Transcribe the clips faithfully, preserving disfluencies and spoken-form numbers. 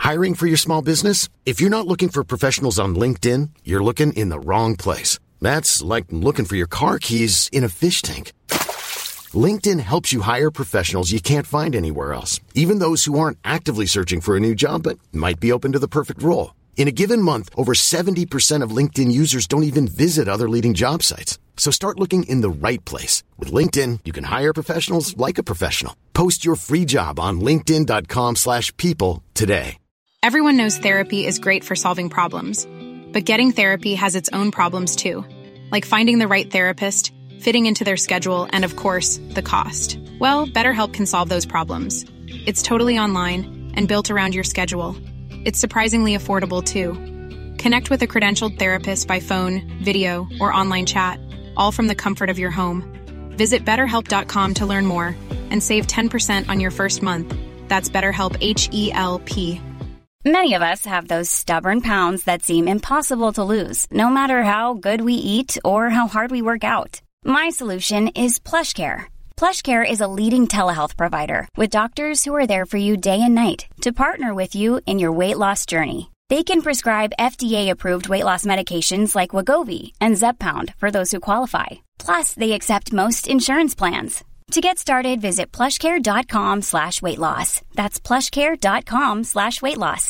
Hiring for your small business? If you're not looking for professionals on LinkedIn, you're looking in the wrong place. That's like looking for your car keys in a fish tank. LinkedIn helps you hire professionals you can't find anywhere else, even those who aren't actively searching for a new job but might be open to the perfect role. In a given month, over seventy percent of LinkedIn users don't even visit other leading job sites. So start looking in the right place. With LinkedIn, you can hire professionals like a professional. Post your free job on linkedin.com slash people today. Everyone knows therapy is great for solving problems, but getting therapy has its own problems too, like finding the right therapist, fitting into their schedule, and of course, the cost. Well, BetterHelp can solve those problems. It's totally online and built around your schedule. It's surprisingly affordable, too. Connect with a credentialed therapist by phone, video, or online chat, all from the comfort of your home. Visit better help dot com to learn more and save ten percent on your first month. That's BetterHelp, H E L P. Many of us have those stubborn pounds that seem impossible to lose, no matter how good we eat or how hard we work out. My solution is PlushCare. PlushCare is a leading telehealth provider with doctors who are there for you day and night to partner with you in your weight loss journey. They can prescribe F D A-approved weight loss medications like Wegovy and Zepbound for those who qualify. Plus, they accept most insurance plans. To get started, visit plushcare.com slash weight loss. That's plushcare.com slash weight loss.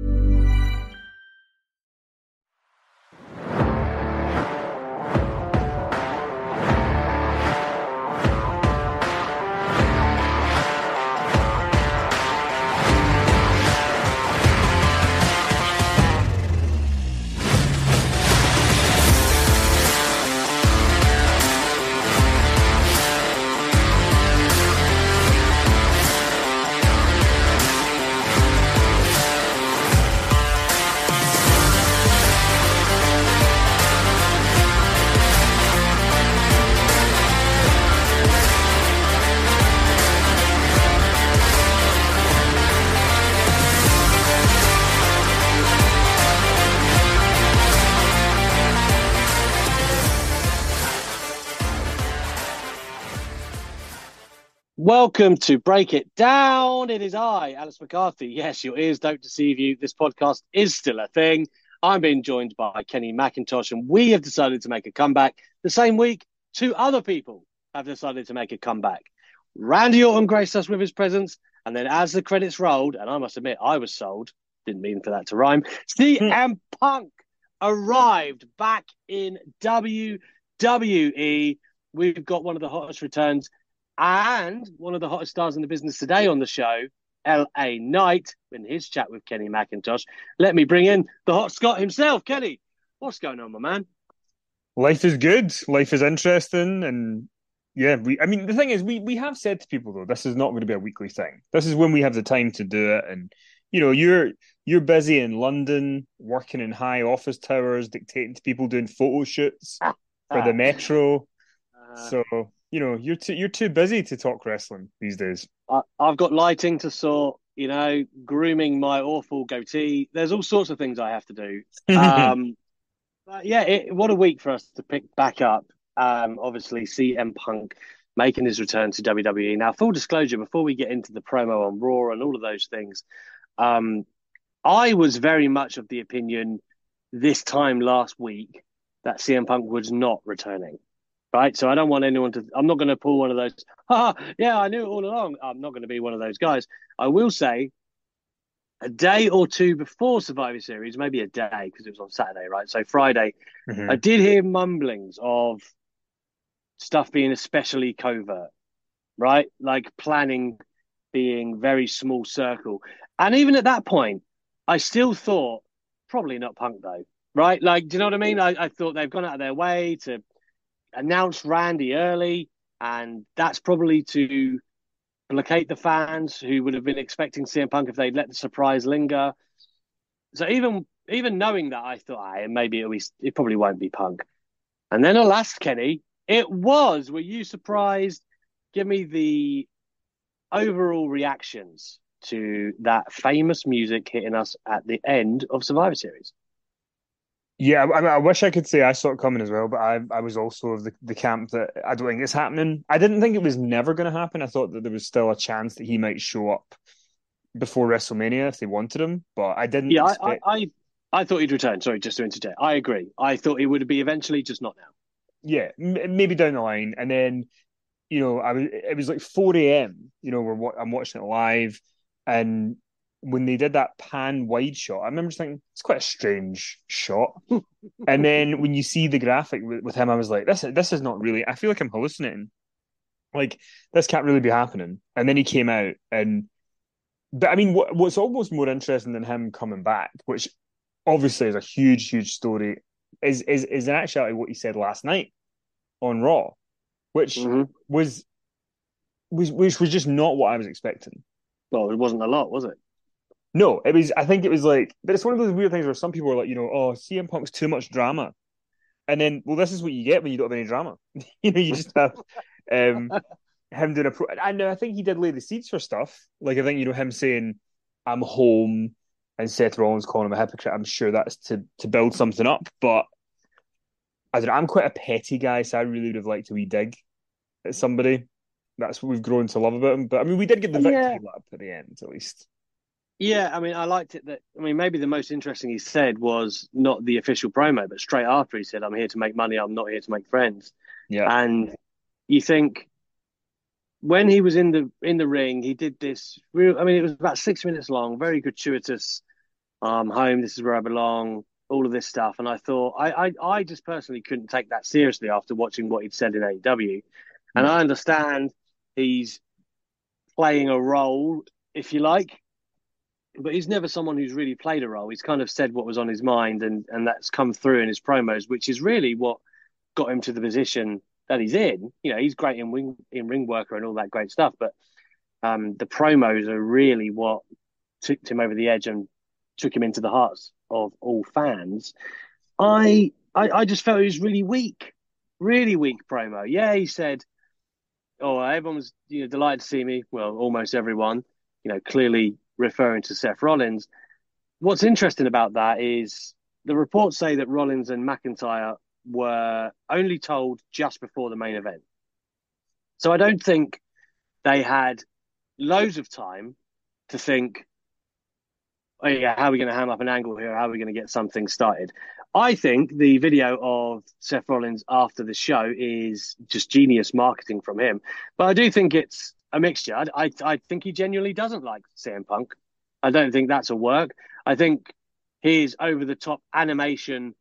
Welcome to Break It Down. It is I, Alice McCarthy. Yes, your ears don't deceive you. This podcast is still a thing. I'm being joined by Kenny McIntosh, and we have decided to make a comeback. The same week, two other people have decided to make a comeback. Randy Orton graced us with his presence, and then as the credits rolled, and I must admit, I was sold. Didn't mean for that to rhyme. C M Punk arrived back in W W E. We've got one of the hottest returns and one of the hottest stars in the business today on the show, L A Knight, in his chat with Kenny McIntosh. Let me bring in the hot Scott himself. Kenny, what's going on, my man? Life is good. Life is interesting. And yeah, we, I mean, the thing is, we, we have said to people, though, this is not going to be a weekly thing. This is when we have the time to do it. And, you know, you're you're busy in London, working in high office towers, dictating to people doing photo shoots for the Metro. Uh, so... You know, you're too you're too busy to talk wrestling these days. I, I've got lighting to sort, you know, grooming my awful goatee. There's all sorts of things I have to do. Um, but yeah, it, what a week for us to pick back up. Um, obviously, C M Punk making his return to W W E. Now, full disclosure, before we get into the promo on Raw and all of those things, um, I was very much of the opinion this time last week that C M Punk was not returning. Right, so I don't want anyone to. I'm not going to pull one of those. Ah, yeah, I knew it all along. I'm not going to be one of those guys. I will say, a day or two before Survivor Series, maybe a day because it was on Saturday, right? So Friday, mm-hmm. I did hear mumblings of stuff being especially covert, right? Like planning being very small circle, and even at that point, I still thought probably not Punk though, right? Like, do you know what I mean? I, I thought they've gone out of their way to announced Randy early, and that's probably to placate the fans who would have been expecting C M Punk if they'd let the surprise linger. So even even knowing that, I thought, ah, maybe it'll be, it probably won't be Punk. And then alas, Kenny, it was. Were you surprised? Give me the overall reactions to that famous music hitting us at the end of Survivor Series. Yeah, I, mean, I wish I could say I saw it coming as well, but I I was also of the, the camp that I don't think it's happening. I didn't think it was never going to happen. I thought that there was still a chance that he might show up before WrestleMania if they wanted him, but I didn't Yeah, I, I, expect. I, I thought he'd return. Sorry, just to interject. I agree. I thought it would be eventually, just not now. Yeah, m- maybe down the line, and then you know, I was it was like four a m. You know, we're I'm watching it live, and when they did that pan wide shot, I remember just thinking it's quite a strange shot. And then when you see the graphic with, with him, I was like, this this is not really. I feel like I'm hallucinating. Like this can't really be happening. And then he came out, and but I mean, what, what's almost more interesting than him coming back, which obviously is a huge, huge story, is is is in actuality what he said last night on Raw, which Mm-hmm. was was which was just not what I was expecting. Well, it wasn't a lot, was it? No, it was. I think it was like, but it's one of those weird things where some people are like, you know, oh, C M Punk's too much drama, and then, well, this is what you get when you don't have any drama. You know, you just have um, him doing a pro. I know. I think he did lay the seeds for stuff. Like I think you know him saying, "I'm home," and Seth Rollins calling him a hypocrite. I'm sure that's to to build something up. But I don't know. I'm quite a petty guy, so I really would have liked a wee dig at somebody. That's what we've grown to love about him. But I mean, we did get the Yeah. victory lap at the end, at least. Yeah, I mean, I liked it that, I mean, maybe the most interesting he said was not the official promo, but straight after he said, I'm here to make money, I'm not here to make friends. Yeah. And you think when he was in the in the ring, he did this real, I mean, it was about six minutes long, very gratuitous. I'm home, this is where I belong, all of this stuff. And I thought, I, I, I just personally couldn't take that seriously after watching what he'd said in A E W. And No. I understand he's playing a role, if you like, but he's never someone who's really played a role. He's kind of said what was on his mind, and and that's come through in his promos, which is really what got him to the position that he's in. You know, he's great in ring in ring worker and all that great stuff, but um, the promos are really what tipped him over the edge and took him into the hearts of all fans. I I, I just felt he was really weak, really weak promo. Yeah, he said, "Oh, everyone was you know delighted to see me." Well, almost everyone. You know, clearly referring to Seth Rollins. What's interesting about that is the reports say that Rollins and McIntyre were only told just before the main event. So I don't think they had loads of time to think, oh, yeah, how are we going to ham up an angle here? How are we going to get something started? I think the video of Seth Rollins after the show is just genius marketing from him. But I do think it's a mixture. I, I, I think he genuinely doesn't like C M Punk. I don't think that's a work. I think his over the top animation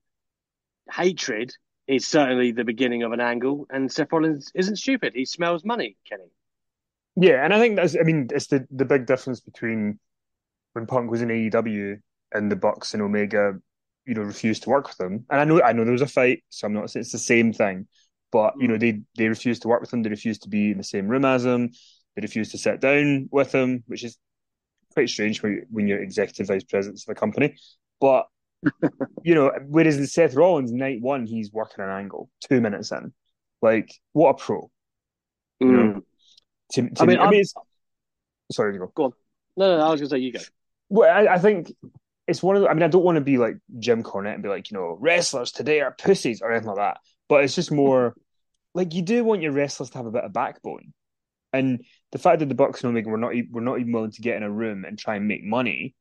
hatred is certainly the beginning of an angle. And Seth Rollins isn't stupid. He smells money, Kenny. Yeah, and I think that's. I mean, it's the the big difference between when Punk was in A E W and the Bucks and Omega, you know, refused to work with him. And I know, I know there was a fight, so I'm not saying it's the same thing. But you know, Mm. they they refused to work with him. They refused to be in the same room as him. They refused to sit down with him, which is quite strange when, you, when you're executive vice president of a company. But you know, whereas in Seth Rollins, night one, he's working an angle two minutes in. Like, what a pro, you know. Mm. To, I to mean, me, I mean, I'm it's sorry to go. go on. No, no, no, I was going to say you go. Well, I, I think it's one of the, I mean, I don't want to be like Jim Cornette and be like, you know, wrestlers today are pussies or anything like that. But it's just more like you do want your wrestlers to have a bit of backbone. And the fact that the Bucks and Omega were not were not even willing to get in a room and try and make money,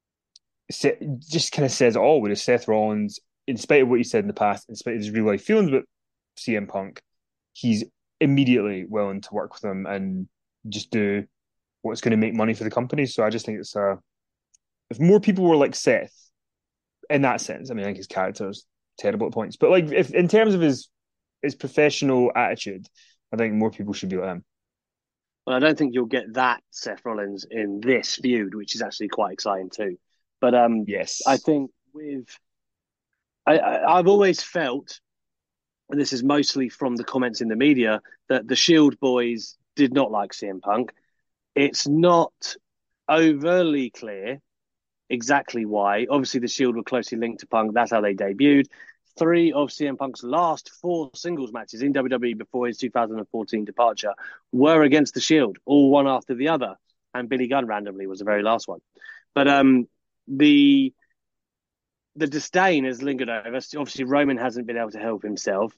just kind of says it all. With Seth Rollins, in spite of what he said in the past, in spite of his real life feelings about C M Punk, he's immediately willing to work with them and just do what's going to make money for the company. So I just think it's a if more people were like Seth in that sense, I mean, I think his character is terrible at points, but like if in terms of his his professional attitude, I think more people should be like him. Well, I don't think you'll get that Seth Rollins in this feud, which is actually quite exciting too. But um, I Yes. think with I, I, I've always felt, and this is mostly from the comments in the media, that the Shield boys did not like C M Punk. It's not overly clear exactly why. Obviously, the Shield were closely linked to Punk. That's how they debuted. Three of C M Punk's last four singles matches in W W E before his two thousand fourteen departure were against the Shield, all one after the other. And Billy Gunn randomly was the very last one. But um, the the disdain has lingered over. Obviously, Roman hasn't been able to help himself.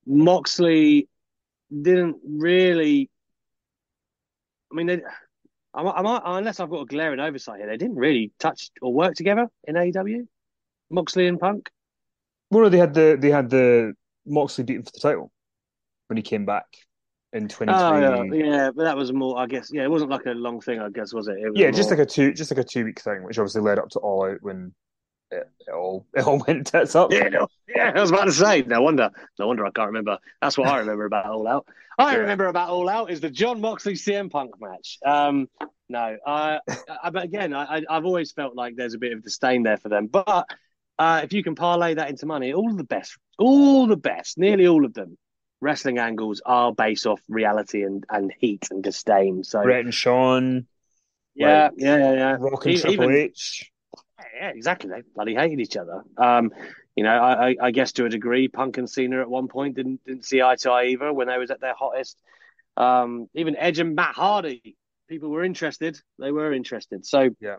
Moxley didn't really. I mean, they, am I, am I, unless I've got a glaring oversight here, they didn't really touch or work together in A E W, Moxley and Punk. Well, no, they had the they had the Moxley beating for the title when he came back in Oh yeah, twenty twenty. yeah, but that was more, I guess. Yeah, it wasn't like a long thing, I guess, was it? It was Yeah, just more. like a two just like a two week thing, which obviously led up to All Out when it, it all it all went tits up. Yeah, no, yeah, I was about to say. No wonder, no wonder I can't remember. That's what I remember about All Out. I Yeah. remember about All Out is the John Moxley C M Punk match. Um, no, I, I, but again, I, I've always felt like there's a bit of disdain there for them. But uh, if you can parlay that into money, all the best, all the best, nearly all of them, wrestling angles are based off reality and, and heat and disdain. So Brett and Sean, yeah, like yeah, yeah, yeah. Rock and E- Triple Even H. yeah, exactly. They bloody hated each other. Um, you know, I, I, I guess to a degree, Punk and Cena at one point didn't didn't see eye to eye either when they was at their hottest. Um, even Edge and Matt Hardy, people were interested. They were interested. So Yeah.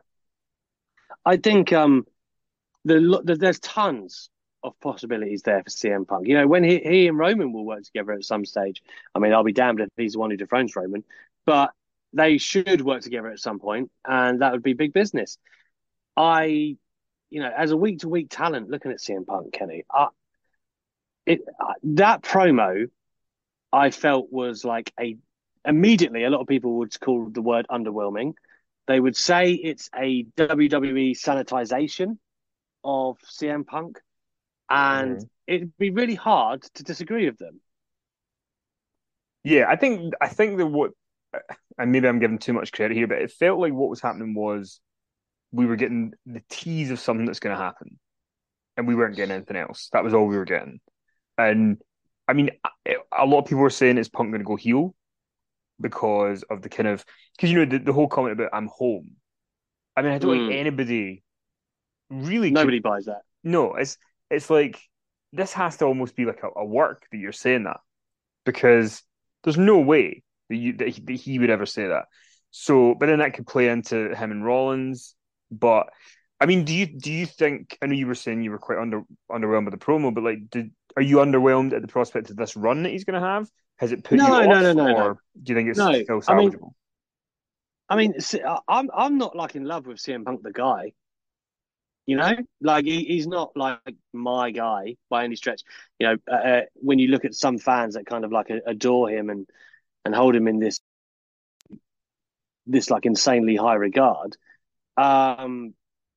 I think um, the, the there's tons of possibilities there for C M Punk. You know, when he, he and Roman will work together at some stage. I mean, I'll be damned if he's the one who dethrones Roman, but they should work together at some point, and that would be big business. I, you know, as a week to week talent, looking at C M Punk, Kenny, I, it uh, that promo I felt was like a immediately a lot of people would call the word underwhelming. They would say it's a W W E sanitization of C M Punk, and Mhm. it'd be really hard to disagree with them. Yeah, I think I think that what and maybe I'm giving too much credit here, but it felt like what was happening was we were getting the tease of something that's going to happen, and we weren't getting anything else. That was all we were getting. And I mean, a lot of people were saying is Punk going to go heel because of the kind of because you know the, the whole comment about I'm home. I mean, I don't think Mm, anybody really could. nobody buys that. No, it's it's like this has to almost be like a, a work that you're saying that because there's no way that you that he, that he would ever say that. So, but then that could play into him and Rollins. But I mean, do you do you think? I know you were saying you were quite under underwhelmed with the promo, but like, did are you underwhelmed at the prospect of this run that he's going to have? Has it put you No, no, no, off, no, no, or do you think it's no. still I mean, salvageable? I mean, see, I- I'm I'm not like in love with C M Punk the guy. You know, like he, he's not like my guy by any stretch. You know, uh, uh, when you look at some fans that kind of like adore him and and hold him in this this like insanely high regard. Um,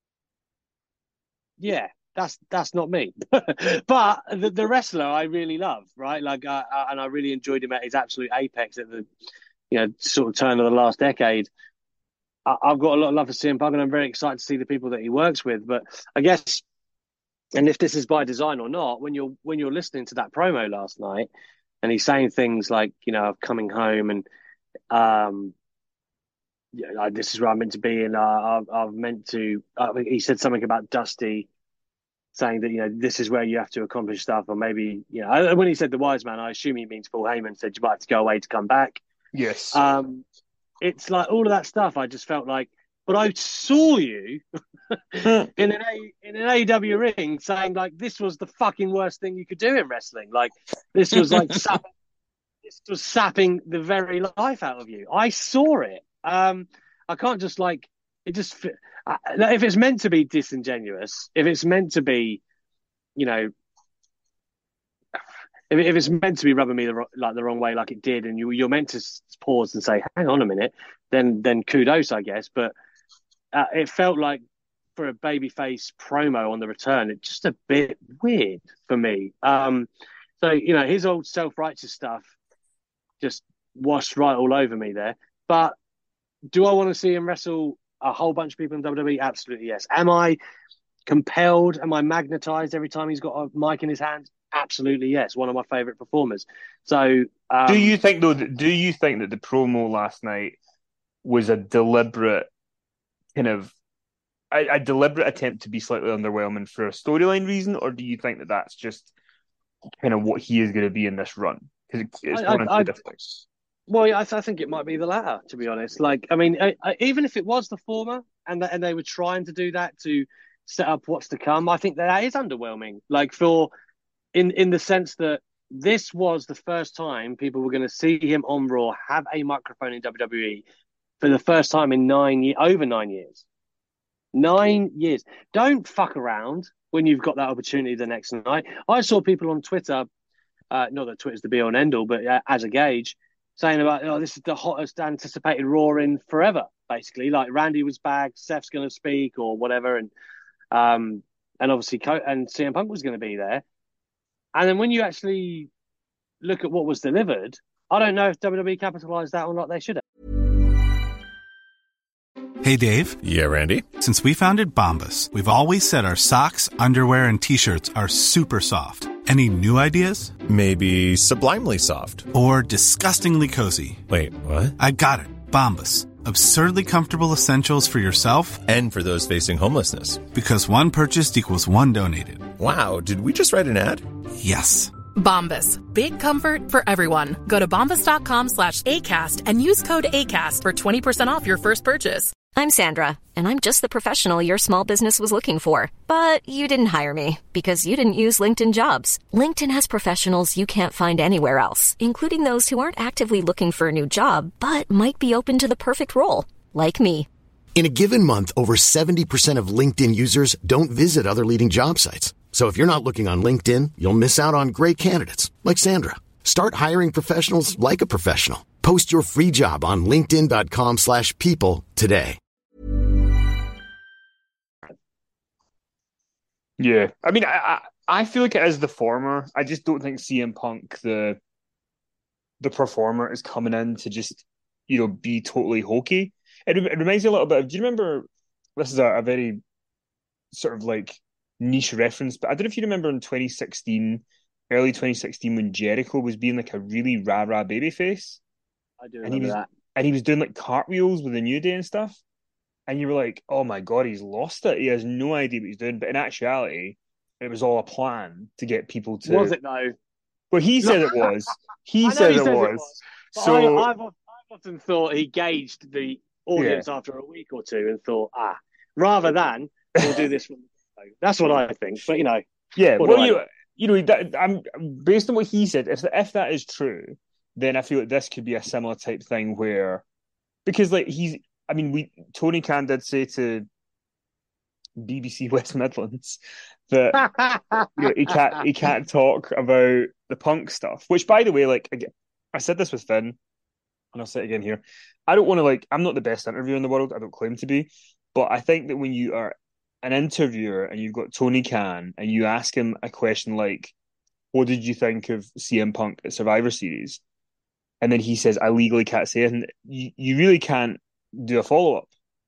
yeah, that's that's not me. But the, the wrestler I really love, right? Like, uh, uh, and I really enjoyed him at his absolute apex at the you know sort of turn of the last decade. I, I've got a lot of love for C M Punk, and I'm very excited to see the people that he works with. But I guess, and if this is by design or not, when you're when you're listening to that promo last night, and he's saying things like, you know, of coming home and um, yeah, like, this is where I'm meant to be, and uh, I've, I've meant to. Uh, he said something about Dusty saying that you know this is where you have to accomplish stuff, or maybe you know when he said the wise man, I assume he means Paul Heyman said you might have to go away to come back. Yes. Um, it's like all of that stuff. I just felt like, but I saw you in an A in an A E W ring saying like this was the fucking worst thing you could do in wrestling. Like this was like sapping, this was sapping the very life out of you. I saw it. Um, I can't just like it. Just if it's meant to be disingenuous, if it's meant to be, you know, if, if it's meant to be rubbing me the, like the wrong way, like it did, and you you're meant to pause and say, "Hang on a minute," then then kudos, I guess. But uh, it felt like for a babyface promo on the return, it's just a bit weird for me. Um, so you know, his old self-righteous stuff just washed right all over me there. But do I want to see him wrestle a whole bunch of people in W W E? Absolutely yes. Am I compelled? Am I magnetized every time he's got a mic in his hand? Absolutely yes. One of my favorite performers. So, um, do you think though? That, do you think that the promo last night was a deliberate kind of a, a deliberate attempt to be slightly underwhelming for a storyline reason, or do you think that that's just kind of what he is going to be in this run? Because it, it's I, one of I, two I, different things. well, yeah, I, th- I think it might be the latter, to be honest. Like, I mean, I, I, even if it was the former, and that, and they were trying to do that to set up what's to come, I think that, that is underwhelming. Like, for in in the sense that this was the first time people were going to see him on Raw have a microphone in W W E for the first time in nine years, over nine years. Nine years. Don't fuck around when you've got that opportunity the next night. I saw people on Twitter, uh, not that Twitter's the be all and end all, but uh, as a gauge, saying about, oh, this is the hottest anticipated Raw in forever, basically. Like Randy was back, Seth's going to speak or whatever, and um, and obviously Co- and C M Punk was going to be there. And then when you actually look at what was delivered, I don't know if W W E capitalized that or not. They should have. Hey, Dave. Yeah, Randy. Since we founded Bombas, we've always said our socks, underwear, and T-shirts are super soft. Any new ideas? Maybe sublimely soft. Or disgustingly cozy. Wait, what? I got it. Bombas. Absurdly comfortable essentials for yourself and for those facing homelessness. Because one purchased equals one donated. Wow, did we just write an ad? Yes. Bombas. Big comfort for everyone. Go to bombas.com slash ACAST and use code ACAST for twenty percent off your first purchase. I'm Sandra, and I'm just the professional your small business was looking for. But you didn't hire me because you didn't use LinkedIn Jobs. LinkedIn has professionals you can't find anywhere else, including those who aren't actively looking for a new job, but might be open to the perfect role, like me. In a given month, over seventy percent of LinkedIn users don't visit other leading job sites. So if you're not looking on LinkedIn, you'll miss out on great candidates like Sandra. Start hiring professionals like a professional. Post your free job on linkedin.com slash people today. Yeah. I mean, I, I I feel like it is the former. I just don't think C M Punk, the the performer, is coming in to just, you know, be totally hokey. It, it reminds me a little bit of, do you remember, this is a, a very sort of like niche reference, but I don't know if you remember in twenty sixteen, early twenty sixteen, when Jericho was being like a really rah-rah babyface. I do remember and he was, that. And he was doing like cartwheels with the New Day and stuff. And you were like, oh my God, he's lost it. He has no idea what he's doing. But in actuality, it was all a plan to get people to... Was it though? Well, he said it was. He said he it, says was. it was. So I, I've, I've often thought he gauged the audience Yeah. after a week or two and thought, ah, rather than we'll do this from the go. That's what I think. But, you know... Yeah, what do well, I you, know? you know, that, I'm based on what he said, if, if that is true, then I feel like this could be a similar type thing where... Because, like, he's... I mean, we Tony Khan did say to B B C West Midlands that you know, he can't he can't talk about the Punk stuff. Which, by the way, like again, I said this with Finn, and I'll say it again here. I don't want to like. I'm not the best interviewer in the world. I don't claim to be, but I think that when you are an interviewer and you've got Tony Khan and you ask him a question like, "What did you think of C M Punk at Survivor Series?" and then he says, "I legally can't say it," and you, you really can't do a follow-up.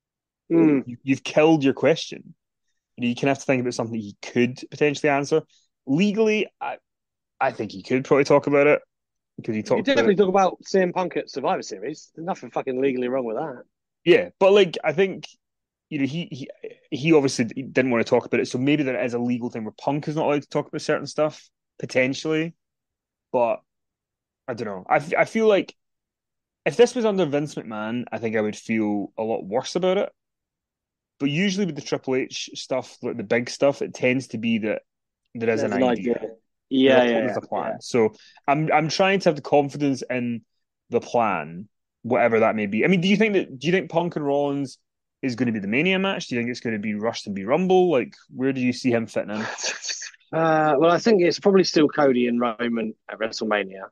Mm. You, you've killed your question. You know, you kind of have to think about something he could potentially answer. Legally, I I think he could probably talk about it because he You talked definitely about talk about C M Punk at Survivor Series. There's nothing fucking legally wrong with that. Yeah, but like I think you know he he he obviously didn't want to talk about it, so maybe there is a legal thing where Punk is not allowed to talk about certain stuff potentially. But I don't know. I I feel like if this was under Vince McMahon, I think I would feel a lot worse about it. But usually with the Triple H stuff, like the big stuff, it tends to be that there is There's an, an idea. idea. Yeah, There's a- yeah, there's a yeah, plan. yeah. So I'm I'm trying to have the confidence in the plan, whatever that may be. I mean, do you think that do you think Punk and Rollins is going to be the Mania match? Do you think it's going to be Rush and be Rumble? Like, where do you see him fitting in? Uh, well, I think it's probably still Cody and Roman at WrestleMania,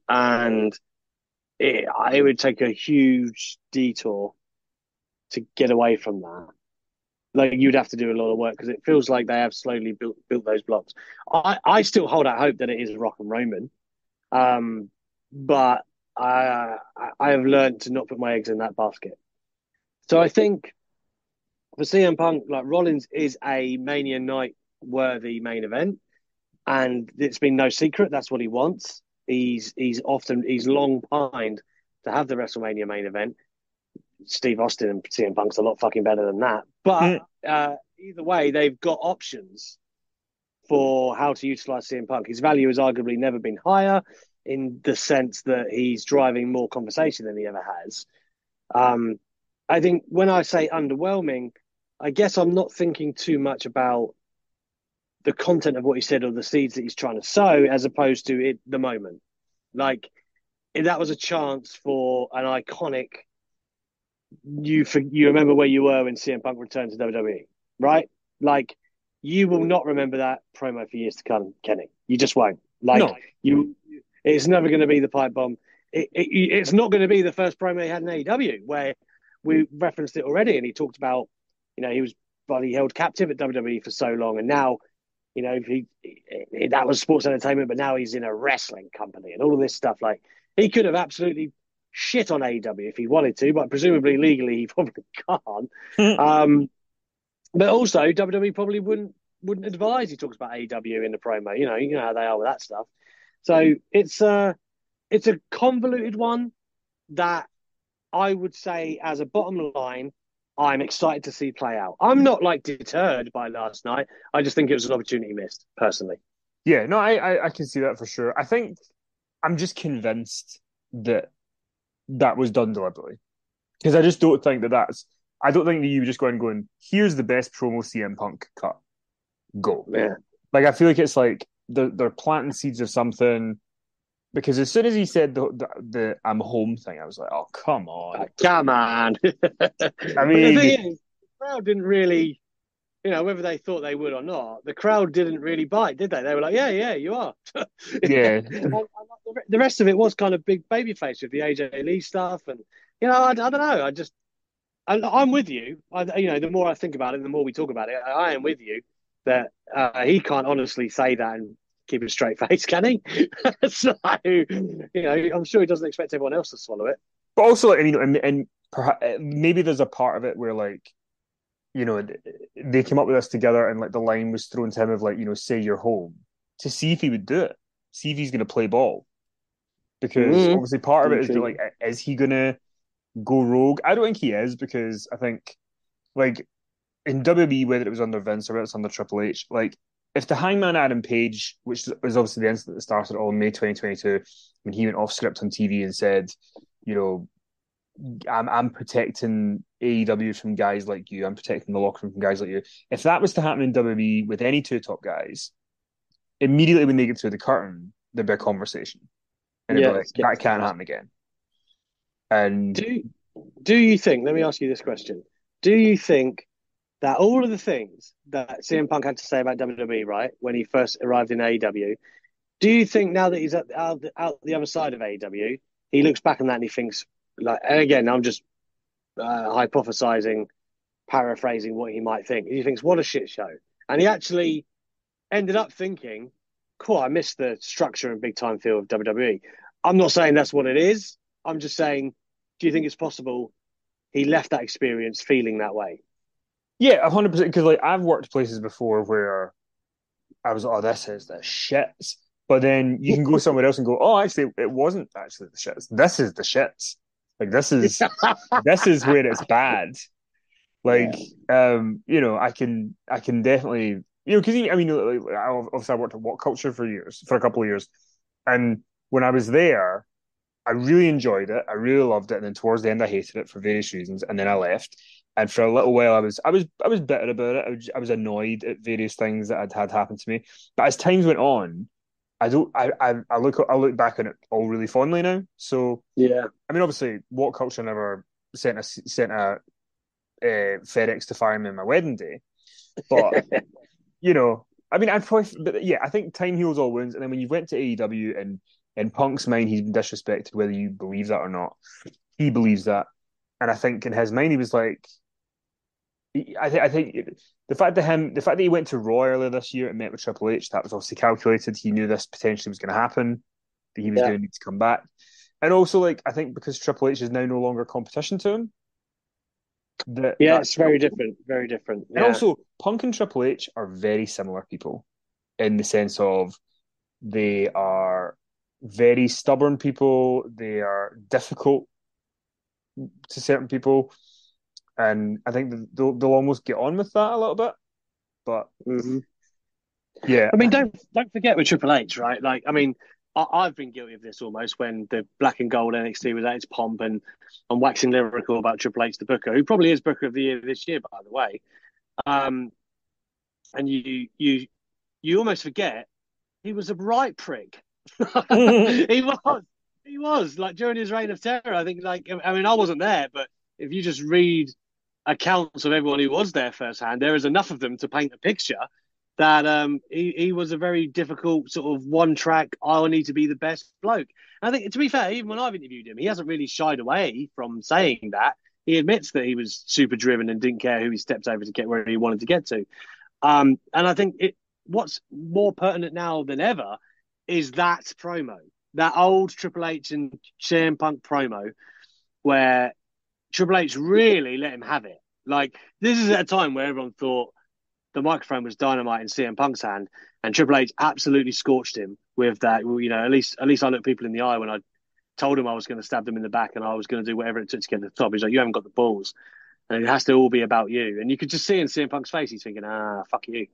and it, it would take a huge detour to get away from that. Like you'd have to do a lot of work because it feels like they have slowly built built those blocks. I, I still hold out hope that it is Rock and Roman, um, but I I have learned to not put my eggs in that basket. So I think for C M Punk, like Rollins is a Mania night worthy main event, and it's been no secret that's what he wants. He's he's often he's long pined to have the WrestleMania main event. Steve Austin and C M Punk's a lot fucking better than that. But uh, either way, they've got options for how to utilize C M Punk. His value has arguably never been higher in the sense that he's driving more conversation than he ever has. Um, I think when I say underwhelming, I guess I'm not thinking too much about the content of what he said or the seeds that he's trying to sow as opposed to it, the moment. Like, that was a chance for an iconic you for, you remember where you were when C M Punk returned to W W E, right? Like, you will not remember that promo for years to come, Kenny. You just won't. Like, No. you, it's never going to be the pipe bomb. It, it, it's not going to be the first promo he had in A E W, where we referenced it already, and he talked about, you know, he was bloody held captive at W W E for so long, and now, you know, he, he that was sports entertainment, but now he's in a wrestling company and all of this stuff. Like, he could have absolutely shit on A E W if he wanted to, but presumably legally he probably can't. um, but also W W E probably wouldn't wouldn't advise he talks about A E W in the promo. You know, you know how they are with that stuff. So it's a it's a convoluted one that I would say, as a bottom line, I'm excited to see play out. I'm not like deterred by last night. I just think it was an opportunity missed, personally. Yeah, no, I, I, I can see that for sure. I think I'm just convinced that that was done deliberately, because I just don't think that that's. I don't think that you just go and going, here's the best promo C M Punk cut. Go. Yeah. Like, I feel like it's like they're, they're planting seeds of something, because as soon as he said the, the, the I'm home thing, I was like, oh, come on. Oh, come on. I mean, but the thing is, the crowd didn't really, you know, whether they thought they would or not, the crowd didn't really bite, did they? They were like, yeah, yeah, you are. Yeah. and, and the rest of it was kind of big babyface with the A J Lee stuff. And, you know, I, I don't know. I just, I, I'm with you. I, you know, the more I think about it, the more we talk about it, I, I am with you that uh, he can't honestly say that and keep a straight face, can he? So, you know, I'm sure he doesn't expect everyone else to swallow it. But also, I mean, and, and perhaps, maybe there's a part of it where, like, you know, they came up with this together, and like the line was thrown to him of like, you know, say you're home, to see if he would do it, see if he's going to play ball, because mm-hmm. obviously part of it is like, is he going to go rogue? I don't think he is, because I think, like, in W W E, whether it was under Vince or whether it's under Triple H, like, if the Hangman Adam Page, which was obviously the incident that started all in May twenty twenty-two, when he went off script on T V and said, you know, I'm I'm protecting A E W from guys like you, I'm protecting the locker room from guys like you. If that was to happen in W W E with any two top guys, immediately when they get through the curtain, there'd be a conversation. And yeah, like, that can't happen again. And do do you think, let me ask you this question, do you think that all of the things that C M Punk had to say about W W E, right, when he first arrived in A E W, do you think now that he's out, out, out the other side of A E W, he looks back on that and he thinks, like, and again, I'm just uh, hypothesizing, paraphrasing what he might think. He thinks, what a shit show. And he actually ended up thinking, cool, I missed the structure and big time feel of W W E. I'm not saying that's what it is. I'm just saying, do you think it's possible he left that experience feeling that way? Yeah, one hundred percent. Because, like, I've worked places before where I was, oh, this is the shits. But then you can go somewhere else and go, oh, actually, it wasn't actually the shits. This is the shits. Like, this is this is where it's bad. Like, yeah. um, you know, I can I can definitely, you know, because I mean, like, obviously, I worked at What Culture for years, for a couple of years, and when I was there, I really enjoyed it. I really loved it, and then towards the end, I hated it for various reasons, and then I left. And for a little while, I was I was I was bitter about it. I was, I was annoyed at various things that had had happened to me. But as times went on, I don't. I, I I look I look back on it all really fondly now. So yeah, I mean, obviously, What Culture never sent a sent a uh, FedEx to fire me on my wedding day, but you know, I mean, I'd probably. But yeah, I think time heals all wounds. And then when you went to A E W, and in Punk's mind, he's been disrespected, whether you believe that or not. He believes that, and I think in his mind, he was like. I think I think the fact that him the fact that he went to Raw earlier this year and met with Triple H, that was obviously calculated. He knew this potentially was going to happen, that he was yeah. going to need to come back, and also like I think because Triple H is now no longer competition to him. That yeah, it's very different, very different. And yeah. also, Punk and Triple H are very similar people in the sense of they are very stubborn people. They are difficult to certain people. And I think they'll, they'll almost get on with that a little bit, but mm-hmm. yeah. I mean, don't don't forget with Triple H, right? Like, I mean, I, I've been guilty of this almost when the black and gold N X T was at its pomp, and I'm waxing lyrical about Triple H, the Booker, who probably is Booker of the Year this year, by the way. Um, and you you you almost forget he was a right prick. he was, he was like during his reign of terror. I think, like, I mean, I wasn't there, but. if you just read accounts of everyone who was there firsthand, there is enough of them to paint a picture that um, he, he was a very difficult sort of one-track, I'll need to be the best bloke. And I think, to be fair, even when I've interviewed him, he hasn't really shied away from saying that. He admits that he was super driven and didn't care who he stepped over to get where he wanted to get to. Um, and I think it, what's more pertinent now than ever is that promo, that old Triple H and C M Punk promo where Triple H really let him have it. Like, this is at a time where everyone thought the microphone was dynamite in C M Punk's hand, and Triple H absolutely scorched him with that. You know, at least at least I looked people in the eye when I told him I was going to stab them in the back and I was going to do whatever it took to get to the top. He's like, you haven't got the balls. And it has to all be about you. And you could just see in C M Punk's face, he's thinking, ah, fuck you.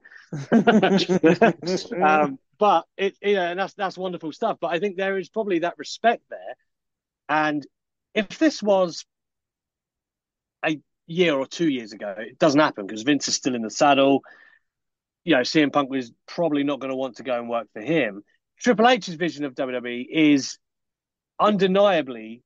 um, but, it, you know, and that's, that's wonderful stuff. But I think there is probably that respect there. And if this was a year or two years ago, it doesn't happen because Vince is still in the saddle. You know, C M Punk was probably not going to want to go and work for him. Triple H's vision of W W E is undeniably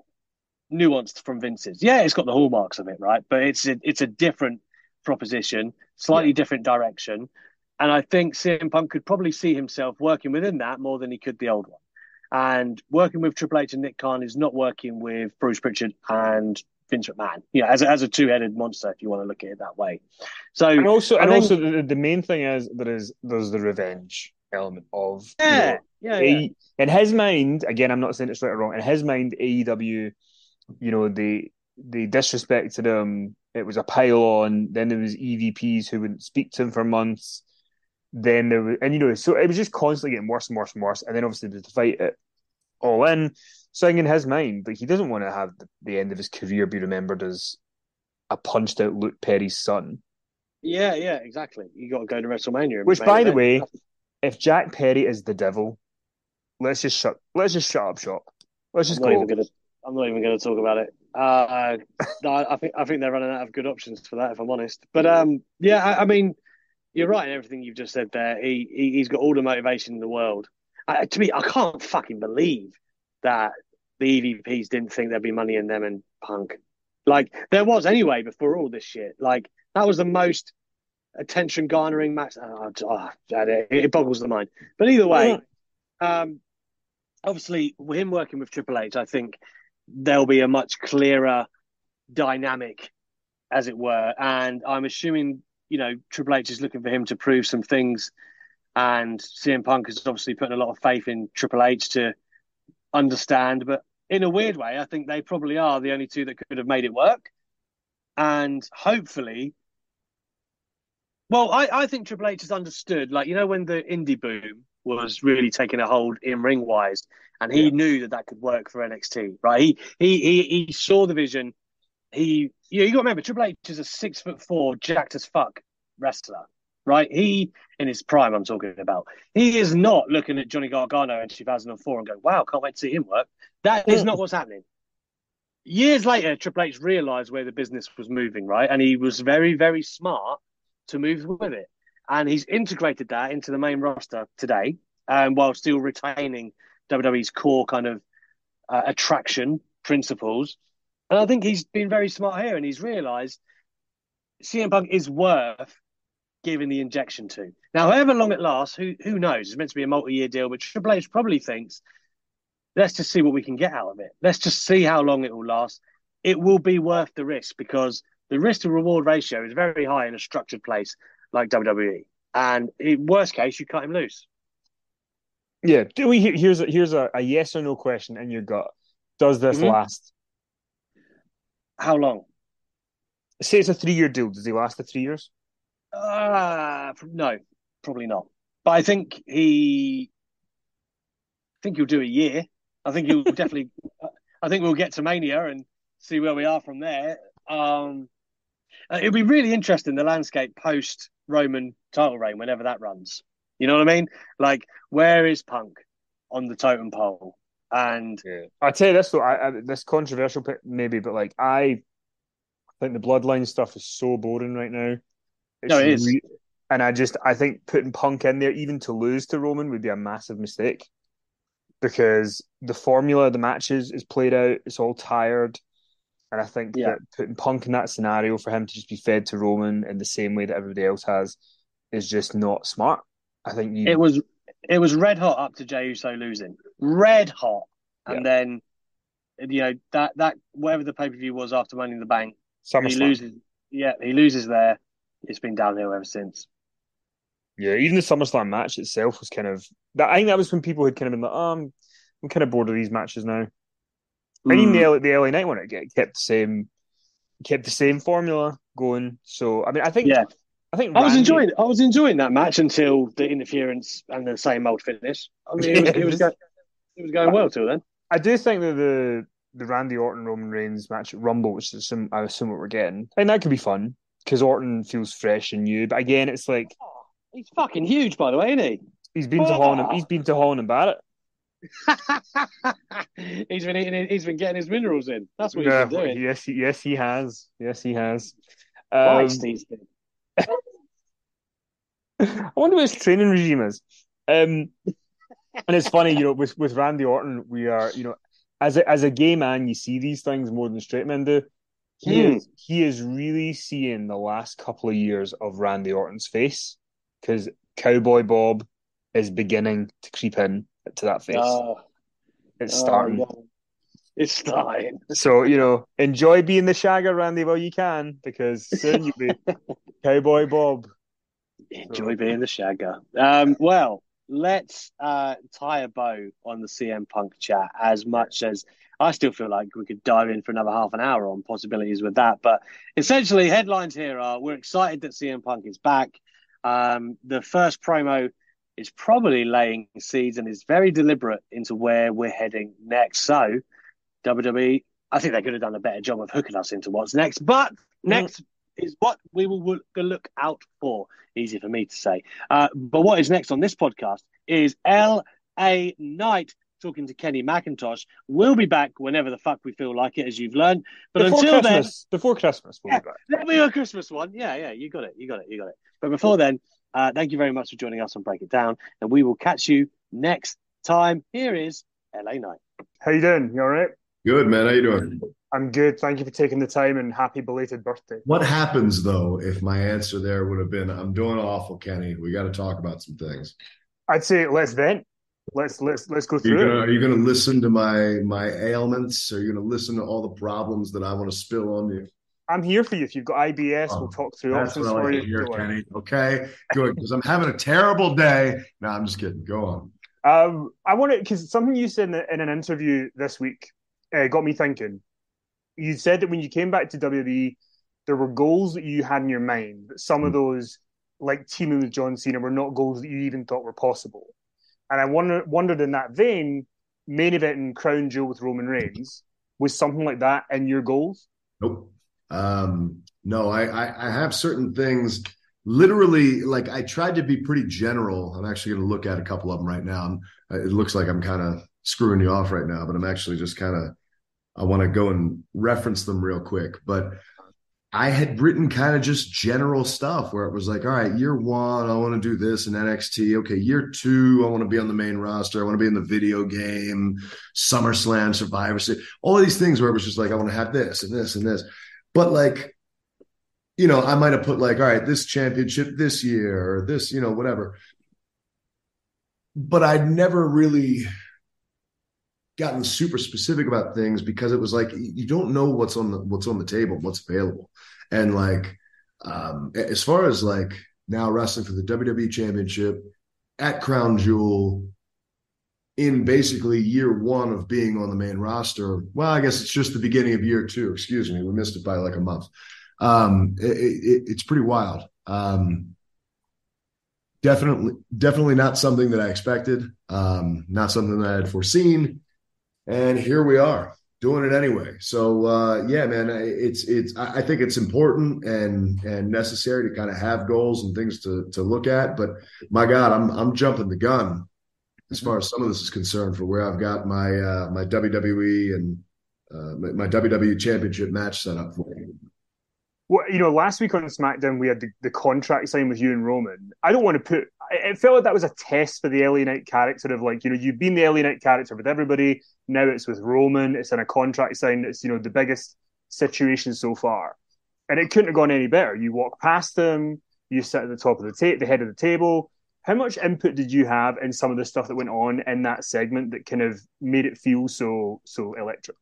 nuanced from Vince's. Yeah, it's got the hallmarks of it, right? But it's a, it's a different proposition, slightly yeah. different direction. And I think C M Punk could probably see himself working within that more than he could the old one. And working with Triple H and Nick Khan is not working with Bruce Pritchard and Vince McMahon. You know, as a, as a two-headed monster, if you want to look at it that way. So, and also, and, and then, also, the, the main thing is there is there's the revenge element of yeah, you know, yeah, yeah. A, in his mind. Again, I'm not saying it's right or wrong. In his mind, A E W, you know, they they disrespected him. It was a pile on. Then there was E V Ps who wouldn't speak to him for months. Then there was, and you know, so it was just constantly getting worse and worse and worse. And then obviously there's the fight at All In. So in his mind, like, he doesn't want to have the, the end of his career be remembered as a punched out Luke Perry's son. Yeah, yeah, exactly. You got to go to WrestleMania. Which, by the way, if Jack Perry is the devil, let's just shut. Let's just shut up shop. Let's just I'm go. Not even gonna, I'm not even going to talk about it. Uh, no, I think I think they're running out of good options for that, if I'm honest. But um, yeah, I, I mean, you're right in everything you've just said there. He, he he's got all the motivation in the world. I, to me, I can't fucking believe that the E V Ps didn't think there'd be money in them and Punk. Like, there was anyway before all this shit. Like, that was the most attention garnering match. Oh, oh, it, it boggles the mind. But either way, um, obviously, him working with Triple H, I think there'll be a much clearer dynamic, as it were. And I'm assuming, you know, Triple H is looking for him to prove some things. And C M Punk is obviously putting a lot of faith in Triple H to understand. But in a weird way, I think they probably are the only two that could have made it work. And hopefully, well, I, I think Triple H has understood, like, you know, when the indie boom was really taking a hold in ring wise, and he yeah. knew that that could work for N X T, right? He he he, he saw the vision. He, you know, you got to remember, Triple H is a six foot four, jacked as fuck wrestler, right? He, in his prime, I'm talking about. He is not looking at Johnny Gargano in two thousand four and going, wow, can't wait to see him work. That is not what's happening. Years later, Triple H realized where the business was moving, right? And he was very, very smart to move with it. And he's integrated that into the main roster today, um, while still retaining W W E's core kind of uh, attraction principles. And I think he's been very smart here, and he's realised C M Punk is worth giving the injection to. Now, however long it lasts, who who knows? It's meant to be a multi-year deal, but Triple H probably thinks, let's just see what we can get out of it. Let's just see how long it will last. It will be worth the risk, because the risk to reward ratio is very high in a structured place like W W E. And in worst case, you cut him loose. Yeah. Do we? Here's a, here's a, a yes or no question in your gut. Does this mm-hmm. last? How long? Say it's a three-year deal. Does he last the three years? Uh, no, probably not. But I think he, I think he'll do a year. I think he'll definitely. I think we'll get to Mania and see where we are from there. Um, it'll be really interesting, the landscape post Roman title reign, whenever that runs. You know what I mean? Like, where is Punk on the totem pole? And yeah. I tell you this though, I, I, this controversial maybe, but like I think the Bloodline stuff is so boring right now. It's no, it is. Re- and I just I think putting Punk in there, even to lose to Roman, would be a massive mistake, because the formula of the matches is played out. It's all tired. And I think Yeah. that putting Punk in that scenario for him to just be fed to Roman in the same way that everybody else has is just not smart. I think you, It was it was red hot up to Jey Uso losing, red hot, and Yeah. then you know that that whatever the pay per view was after Money in the Bank, he SummerSlam. loses. Yeah, he loses there. It's been downhill ever since. Yeah, even the SummerSlam match itself was kind of that. I think that was when people had kind of been like, "Oh, I'm, I'm kind of bored of these matches now." And even the Mm. L- the L A Knight one, it get- kept the same, kept the same formula going. So I mean, I think Yeah, I think I was Randy- enjoying I was enjoying that match until the interference and the same old finish. I mean, it was Yeah, it was this- going it was going well till then. I do think that the the Randy Orton Roman Reigns match at Rumble, which is some, I assume what we're getting, I think that could be fun because Orton feels fresh and new. But again, it's like He's fucking huge, by the way, isn't he's been to Holland. He's been to Holland and Barrett. he? he's been eating. He's been getting his minerals in. That's what Yeah, he's been doing. yes, he, yes, he has. Yes, he has. Right, Um, Steve's been. I wonder what his training regime is. Um, and it's funny, you know, with, with Randy Orton, we are, you know, as a as a gay man, you see these things more than straight men do. He Hmm. is he is really seeing the last couple of years of Randy Orton's face because Cowboy Bob is beginning to creep in to that face. Oh, it's oh, starting. no. It's starting. So, you know, enjoy being the shagger, Randy, while you can, because soon you'll be Cowboy Bob. Enjoy being the shagger. Um, well, let's uh, tie a bow on the C M Punk chat as much as I still feel like we could dive in for another half an hour on possibilities with that. But essentially, headlines here are we're excited that C M Punk is back. Um, the first promo is probably laying seeds and is very deliberate into where we're heading next. So, W W E, I think they could have done a better job of hooking us into what's next. But next is what we will look out for. Easy for me to say. Uh, but what is next on this podcast is L A Knight talking to Kenny McIntosh. We'll be back whenever the fuck we feel like it, as you've learned. But before until Christmas, then, before Christmas, we'll yeah, be back. that'll be a Christmas one. Yeah, yeah, you got it, you got it, you got it. But before then, uh, thank you very much for joining us on Break It Down, and we will catch you next time. Here is L A Knight. How you doing? You all right? Good, man. How you doing? I'm good. Thank you for taking the time and happy belated birthday. What happens though if my answer there would have been, "I'm doing awful, Kenny. We got to talk about some things." I'd say let's vent. Let's let's let's go Are you through gonna, it. are you gonna listen to my my ailments? Are you gonna listen to all the problems that I want to spill on you? I'm here for you. If you've got I B S, Oh, we'll talk through That's options what I for like you. to hear, Don't worry. Kenny. Okay, good. Because I'm having a terrible day. No, I'm just kidding. Go on. Um, I want to because something you said in, in an interview this week uh, got me thinking. You said that when you came back to W W E, there were goals that you had in your mind, but some of those, like teaming with John Cena, were not goals that you even thought were possible. And I wonder, wondered in that vein, main event and Crown Jewel with Roman Reigns, was something like that in your goals? Nope. Um, no, I, I I have certain things. Literally, like I tried to be pretty general. I'm actually going to look at a couple of them right now. I'm, it looks like I'm kind of screwing you off right now, but I'm actually just kind of. I want to go and reference them real quick, but I had written kind of just general stuff where it was like, all right, year one, I want to do this in N X T. Okay, year two, I want to be on the main roster. I want to be in the video game, SummerSlam, Survivor Series, all of these things where it was just like, I want to have this and this and this. But like, you know, I might have put like, all right, this championship this year or this, you know, whatever. But I'd never really gotten super specific about things because it was like you don't know what's on the what's on the table, what's available. And like um as far as like now wrestling for the W W E Championship at Crown Jewel in basically year one of being on the main roster. Well, I guess it's just the beginning of year two. Excuse me, we missed it by like a month. Um, it, it, it's pretty wild. Um, definitely, definitely not something that I expected. Um, not something that I had foreseen. And here we are doing it anyway. So uh, yeah, man, it's it's. I think it's important and and necessary to kind of have goals and things to to look at. But my God, I'm I'm jumping the gun as far as some of this is concerned for where I've got my uh, my W W E and uh, my, my W W E Championship match set up for me. Well, you know, last week on SmackDown, we had the, the contract sign with you and Roman. I don't want to put... It felt like that was a test for the L A Knight character of like, you know, you've been the L A Knight character with everybody. Now it's with Roman. It's in a contract sign. It's, you know, the biggest situation so far, and it couldn't have gone any better. You walk past them, you sit at the top of the ta- the head of the table. How much input did you have in some of the stuff that went on in that segment that kind of made it feel so so electric?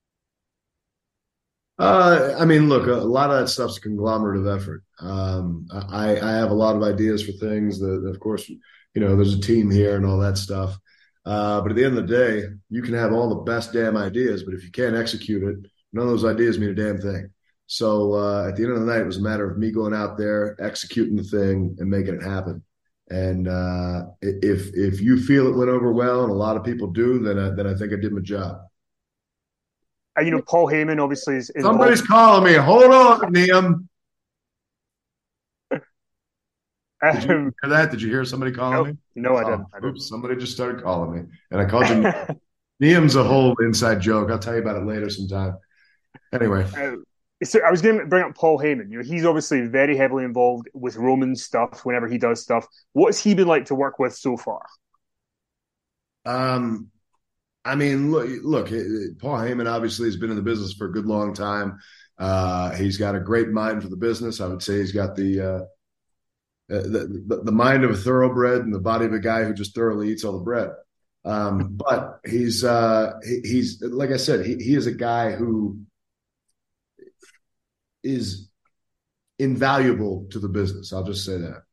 Uh, I mean, look, a, a lot of that stuff's a conglomerate of effort. Um, I, I have a lot of ideas for things that, of course, you know, there's a team here and all that stuff. Uh, but at the end of the day, you can have all the best damn ideas, but if you can't execute it, none of those ideas mean a damn thing. So uh, at the end of the night, it was a matter of me going out there, executing the thing, and making it happen. And uh, if if you feel it went over well, and a lot of people do, then I, then I think I did my job. And, you know, Paul Heyman obviously is. Somebody's calling me. Hold on, Liam. Did you hear that? Did you hear somebody calling no, me? No, I oh, didn't. I didn't. Oops, somebody just started calling me, and I called you. Liam's a whole inside joke. I'll tell you about it later sometime. Anyway. Uh, so I was going to bring up Paul Heyman. You know, he's obviously very heavily involved with Roman stuff whenever he does stuff. What's he been like to work with so far? Um, I mean, look, look, Paul Heyman obviously has been in the business for a good long time. Uh, he's got a great mind for the business. I would say he's got the, uh, the, the the mind of a thoroughbred and the body of a guy who just thoroughly eats all the bread. Um, but he's uh, he, he's like I said, he, he is a guy who is invaluable to the business. I'll just say that.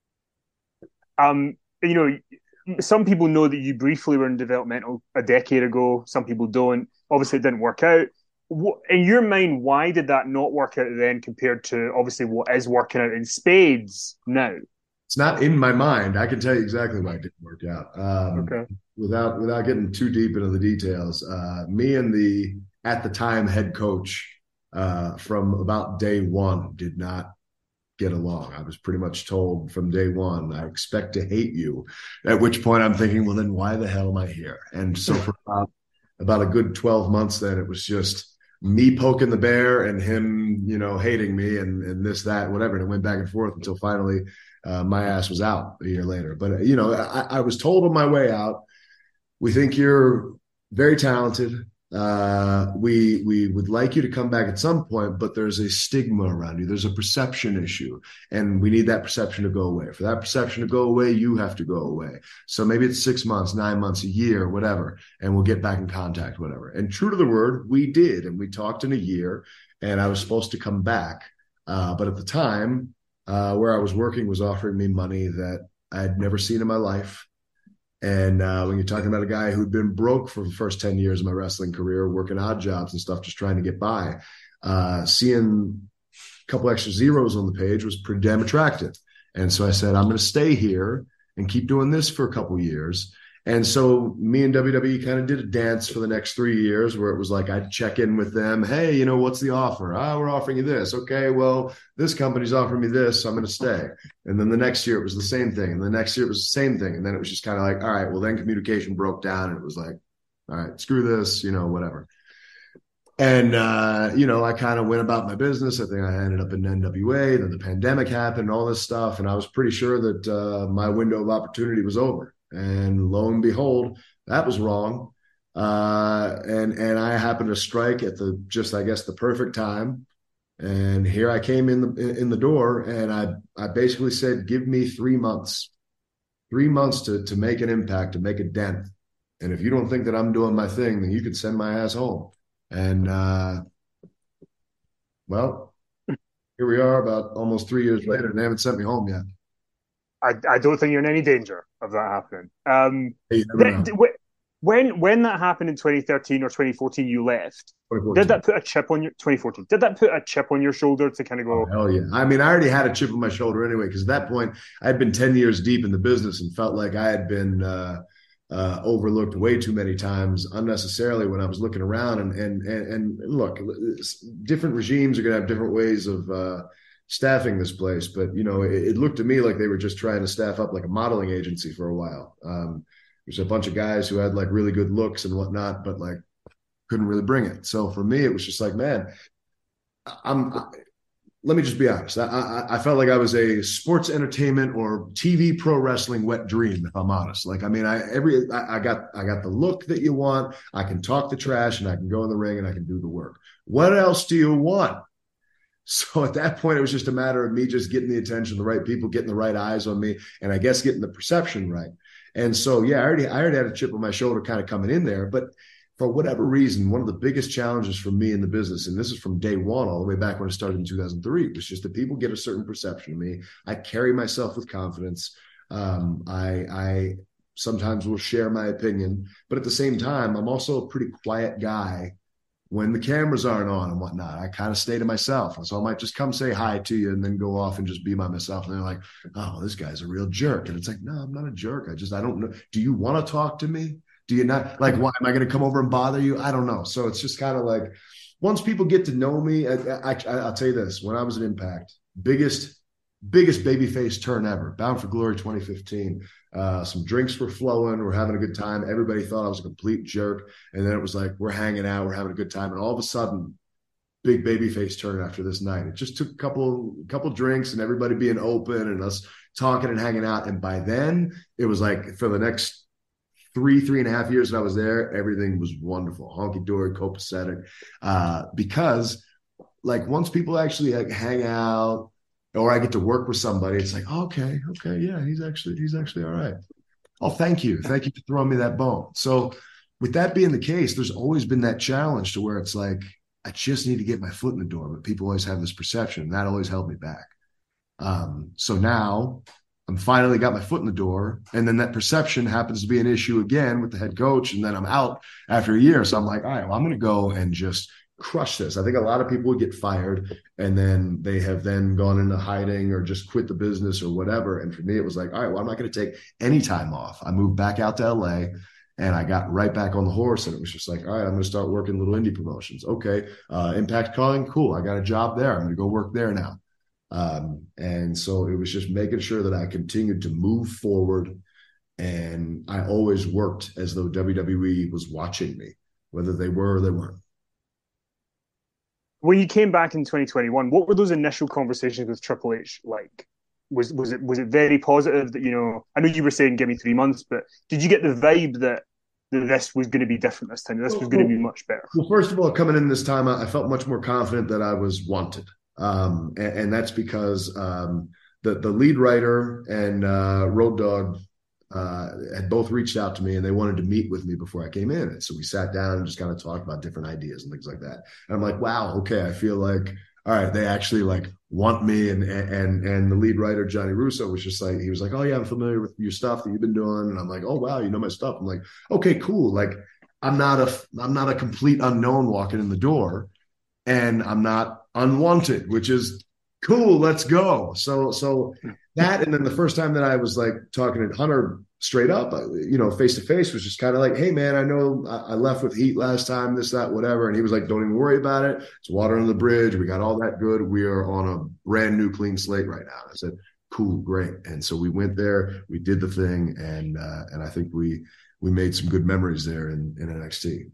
Um, you know, some people know that you briefly were in developmental a decade ago. Some people don't. Obviously, it didn't work out. What, in your mind, why did that not work out then compared to obviously what is working out in spades now? It's not in my mind. I can tell you exactly why it didn't work out. Um, okay. Without without getting too deep into the details, uh, me and the at the time head coach uh, from about day one did not get along. I was pretty much told from day one, I expect to hate you. At which point I'm thinking, well, then why the hell am I here? And so for about, about a good twelve months, then it was just me poking the bear and him, you know, hating me and, and this, that, whatever. And it went back and forth until finally uh, my ass was out a year later. But, you know, I, I was told on my way out, we think you're very talented. Uh, we we would like you to come back at some point, but there's a stigma around you. There's a perception issue, and we need that perception to go away. For that perception to go away, you have to go away. So maybe it's six months, nine months, a year, whatever, and we'll get back in contact, whatever. And true to the word, we did, and we talked in a year, and I was supposed to come back. Uh, but at the time, uh, where I was working was offering me money that I had never seen in my life. And uh, when you're talking about a guy who'd been broke for the first ten years of my wrestling career, working odd jobs and stuff, just trying to get by, uh, seeing a couple extra zeros on the page was pretty damn attractive. And so I said, I'm going to stay here and keep doing this for a couple years. And so me and W W E kind of did a dance for the next three years where it was like I'd check in with them. Hey, you know, what's the offer? Ah, we're offering you this. Okay, well, this company's offering me this, so I'm going to stay. And then the next year it was the same thing. And the next year it was the same thing. And then it was just kind of like, all right, well, then communication broke down and it was like, all right, screw this, you know, whatever. And, uh, you know, I kind of went about my business. I think I ended up in N W A. Then the pandemic happened, all this stuff. And I was pretty sure that uh, my window of opportunity was over. And lo and behold, that was wrong. Uh, and and I happened to strike at the just, I guess, the perfect time. And here I came in the in the door, and I I basically said, give me three months, three months to to make an impact, to make a dent. And if you don't think that I'm doing my thing, then you can send my ass home. And uh, well, here we are, about almost three years later, and they haven't sent me home yet. I, I don't think you're in any danger of that happening. Um, th- when when that happened in twenty thirteen or twenty fourteen, you left. Did that put a chip on your twenty fourteen? Did that put a chip on your shoulder to kind of go? Oh, hell yeah! I mean, I already had a chip on my shoulder anyway, because at that point I had been ten years deep in the business and felt like I had been uh, uh, overlooked way too many times unnecessarily when I was looking around. And and and, and look, different regimes are going to have different ways of. Uh, staffing this place, but you know, it, it looked to me like they were just trying to staff up like a modeling agency for a while. Um, there's a bunch of guys who had like really good looks and whatnot, but like couldn't really bring it. So for me, it was just like, man, I'm let me just be honest. I, I, I felt like I was a sports entertainment or T V pro wrestling wet dream, if I'm honest. Like, I mean, I every I, I got I got the look that you want. I can talk the trash and I can go in the ring and I can do the work. What else do you want? So at that point, it was just a matter of me just getting the attention of the right people, getting the right eyes on me, and I guess getting the perception right. And so, yeah, I already I already had a chip on my shoulder kind of coming in there, but for whatever reason, one of the biggest challenges for me in the business, and this is from day one, all the way back when I started in two thousand three, was just that people get a certain perception of me. I carry myself with confidence. Um, I, I sometimes will share my opinion, but at the same time, I'm also a pretty quiet guy when the cameras aren't on and whatnot. I kind of stay to myself. And so I might just come say hi to you and then go off and just be by myself. And they're like, oh, this guy's a real jerk. And it's like, no, I'm not a jerk. I just, I don't know. Do you want to talk to me? Do you not? Like, why am I going to come over and bother you? I don't know. So it's just kind of like, once people get to know me, I, I, I'll tell you this, when I was at Impact, biggest, biggest babyface turn ever, Bound for Glory twenty fifteen. Uh, some drinks were flowing. We're having a good time. Everybody thought I was a complete jerk. And then it was like, we're hanging out, we're having a good time. And all of a sudden, big babyface turn after this night. It just took a couple, couple drinks and everybody being open and us talking and hanging out. And by then, it was like for the next three, three and a half years that I was there, everything was wonderful, honky-dory, copacetic, uh, because like once people actually like hang out or I get to work with somebody, it's like, oh, okay, okay, yeah, he's actually, he's actually all right. Oh, thank you. Thank you for throwing me that bone. So with that being the case, there's always been that challenge to where it's like, I just need to get my foot in the door, but people always have this perception, and that always held me back. Um, so now I'm finally got my foot in the door, and then that perception happens to be an issue again with the head coach, and then I'm out after a year. So I'm like, all right, well, I'm going to go and just crush this. I think a lot of people would get fired, and then they have then gone into hiding or just quit the business or whatever. And for me, it was like, all right, well, I'm not going to take any time off. I moved back out to L A, and I got right back on the horse, and it was just like, all right, I'm going to start working little indie promotions. Okay, uh, Impact Calling, cool. I got a job there. I'm going to go work there now. Um, and so it was just making sure that I continued to move forward. And I always worked as though W W E was watching me, whether they were or they weren't. When you came back in twenty twenty-one, what were those initial conversations with Triple H like? Was was it was it very positive that, you know, I know you were saying give me three months, but did you get the vibe that, that this was going to be different this time? This was going to be much better? Well, first of all, coming in this time, I felt much more confident that I was wanted. Um, and, and that's because um, the, the lead writer and uh, Road Dogg uh, had both reached out to me, and they wanted to meet with me before I came in. And so we sat down and just kind of talked about different ideas and things like that. And I'm like, wow, okay, I feel like, all right, they actually like want me. And and and the lead writer, Johnny Russo, was just like, he was like, oh yeah, I'm familiar with your stuff that you've been doing. And I'm like, oh wow, you know my stuff. I'm like, okay, cool. Like I'm not a I'm not a complete unknown walking in the door, and I'm not unwanted, which is cool. Let's go. So, so that, and then the first time that I was like talking to Hunter straight up, you know, face to face, was just kind of like, hey man, I know I left with heat last time, this, that, whatever. And he was like, don't even worry about it. It's water under the bridge. We got all that good. We are on a brand new clean slate right now. I said, cool, great. And so we went there, we did the thing. And, uh, and I think we, we made some good memories there in, in N X T.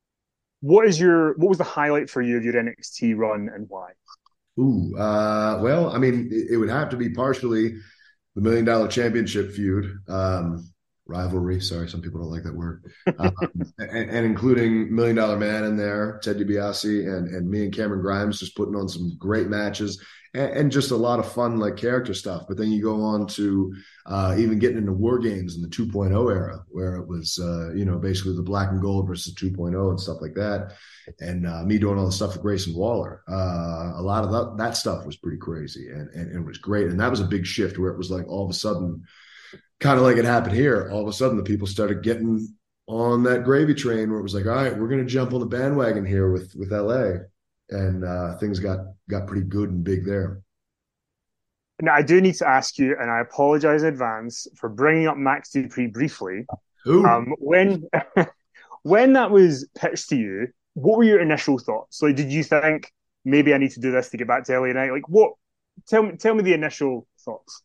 What is your what was the highlight for you of your N X T run, and why? Ooh, uh, well, I mean, it, it would have to be partially the Million Dollar Championship feud, um, rivalry. Sorry, some people don't like that word, um, and, and including Million Dollar Man in there, Ted DiBiase, and and me and Cameron Grimes just putting on some great matches. And just a lot of fun, like character stuff. But then you go on to uh, even getting into War Games in the two point oh era, where it was, uh, you know, basically the black and gold versus two point oh and stuff like that. And uh, me doing all the stuff with Grayson Waller. Uh, a lot of that, that stuff was pretty crazy, and, and, and it was great. And that was a big shift where it was like all of a sudden, kind of like it happened here, all of a sudden the people started getting on that gravy train where it was like, all right, we're going to jump on the bandwagon here with, with L A. And uh, things got, got pretty good and big there. Now, I do need to ask you, and I apologize in advance for bringing up Max Dupree briefly. Um, when when that was pitched to you, what were your initial thoughts? Like, did you think maybe I need to do this to get back to L A Knight? Like, what? Tell me, tell me the initial thoughts.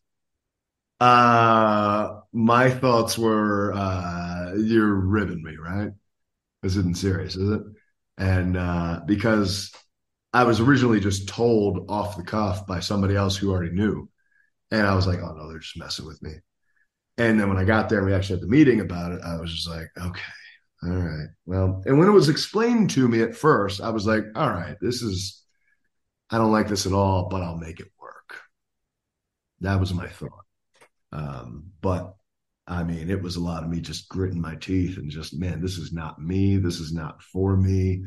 Uh, my thoughts were, uh, you're ribbing me, right? This isn't serious, is it? And uh, because I was originally just told off the cuff by somebody else who already knew. And I was like, oh, no, they're just messing with me. And then when I got there and we actually had the meeting about it, I was just like, okay, all right. Well, and when it was explained to me at first, I was like, all right, this is, I don't like this at all, but I'll make it work. That was my thought. Um, but I mean, it was a lot of me just gritting my teeth and just, man, this is not me. This is not for me.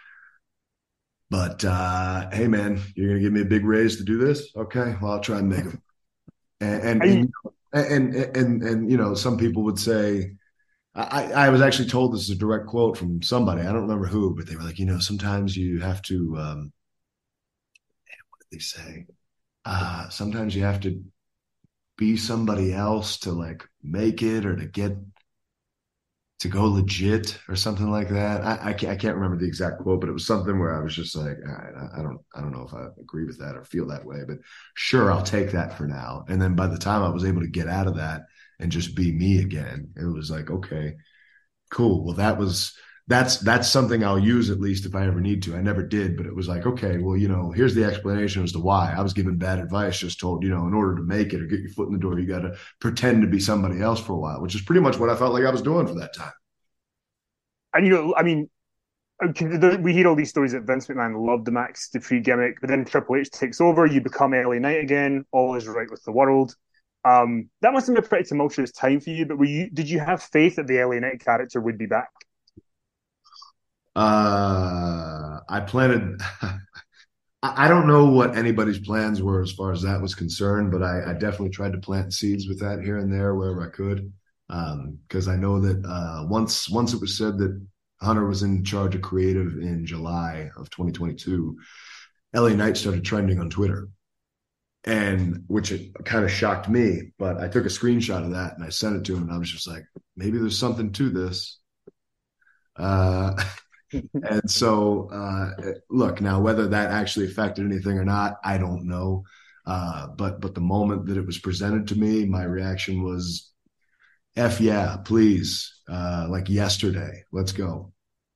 But uh, hey, man, you're going to give me a big raise to do this? Okay, well, I'll try and make it. And and and, and and and and you know, some people would say, I, I was actually told this is a direct quote from somebody. I don't remember who, but they were like, you know, sometimes you have to. Um, what did they say? Uh, sometimes you have to be somebody else to like make it or to get to go legit or something like that. I, I can't I can't remember the exact quote, but it was something where I was just like, all right, I, I don't I don't know if I agree with that or feel that way, but sure, I'll take that for now. And then by the time I was able to get out of that and just be me again, it was like, okay, cool. Well, that was that's that's something I'll use at least if I ever need to. I never did, but it was like, okay, well, you know, here's the explanation as to why. I was given bad advice, just told, you know, in order to make it or get your foot in the door, you got to pretend to be somebody else for a while, which is pretty much what I felt like I was doing for that time. And, you know, I mean, we hear all these stories that Vince McMahon loved the Max Dupree gimmick, but then Triple H takes over, you become L A Knight again, all is right with the world. Um, that must have been a pretty tumultuous time for you, but were you, did you have faith that the L A Knight character would be back? Uh, I planted. I don't know what anybody's plans were as far as that was concerned, but I, I definitely tried to plant seeds with that here and there wherever I could, because um, I know that uh, once once it was said that Hunter was in charge of creative in July of twenty twenty-two, L A Knight started trending on Twitter, and which it kind of shocked me. But I took a screenshot of that and I sent it to him, and I was just like, maybe there's something to this. Uh, and so, uh, look, now whether that actually affected anything or not, I don't know. Uh, but but the moment that it was presented to me, my reaction was, F yeah, please, uh, like yesterday, let's go.